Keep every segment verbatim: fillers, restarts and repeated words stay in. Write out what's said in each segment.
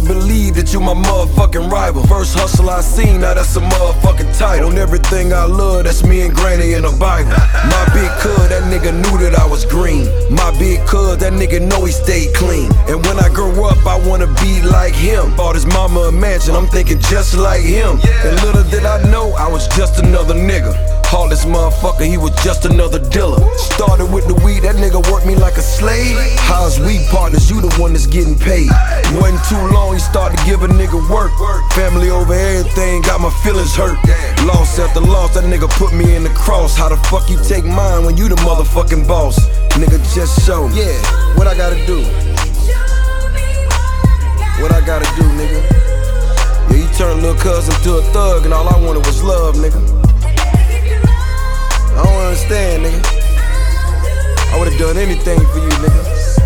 believe that you my motherfucking rival. First hustle I seen, now that's a motherfucking title. On everything I love, that's me and Granny in the Bible. My big cuz, that nigga knew that I was green. My big cuz, that nigga know he stayed clean. And when I grow up, I wanna be like him. Bought his mama a mansion, I'm thinking just like him. And little did I know, I was just another nigga. Heartless motherfucker, he was just another dealer. Started with the weed, that nigga worked me like a slave. How's we partners, you the one that's getting paid. Wasn't too long, he started giving nigga work. Family over everything, got my feelings hurt. Loss after loss, that nigga put me in the cross. How the fuck you take mine when you the motherfucking boss? Nigga, just show me. Yeah, what I gotta do? What I gotta do, nigga? Yeah, you turned little cousin to a thug and all I wanted was love, nigga. I don't understand, nigga. I would've done anything for you, nigga.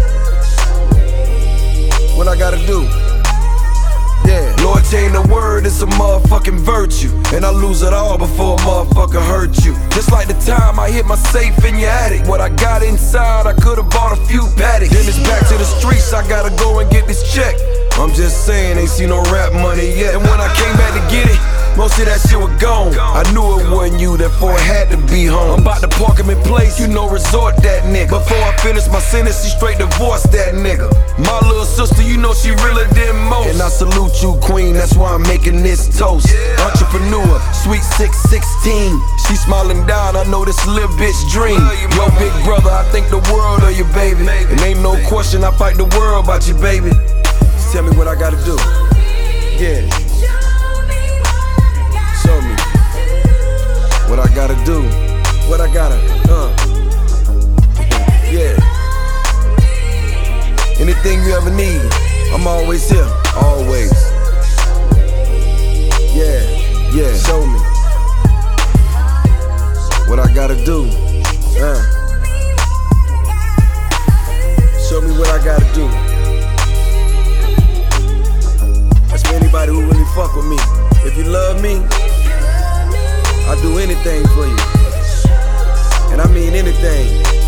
What I gotta do? Yeah. Loyalty ain't a word, it's a motherfucking virtue. And I lose it all before a motherfucker hurt you. Just like the time I hit my safe in your attic. What I got inside, I could've bought a few paddocks. Then it's back to the streets, I gotta go and get this check. I'm just saying, ain't seen no rap money yet. And when I came back to get it, most of that shit was gone. I knew it wasn't you, therefore it had to be home. I'm about to park him in place, you know, resort that nigga. Before I finish my sentence, she straight divorced that nigga. My little sister, you know she realer than most. And I salute you, queen, that's why I'm making this toast. Entrepreneur, sweet six sixteen. She smiling down, I know this little bitch dream. Yo, big brother, I think the world of you, baby. And ain't no question, I fight the world about you, baby. Just tell me what I gotta do. Yeah. Show me what I gotta do, what I gotta, uh, yeah. Anything you ever need, I'm always here, always. Yeah, yeah. Show me what I gotta do, uh. Show me what I gotta do. That's for anybody who really fuck with me. If you love me, I'll do anything for you. And I mean anything.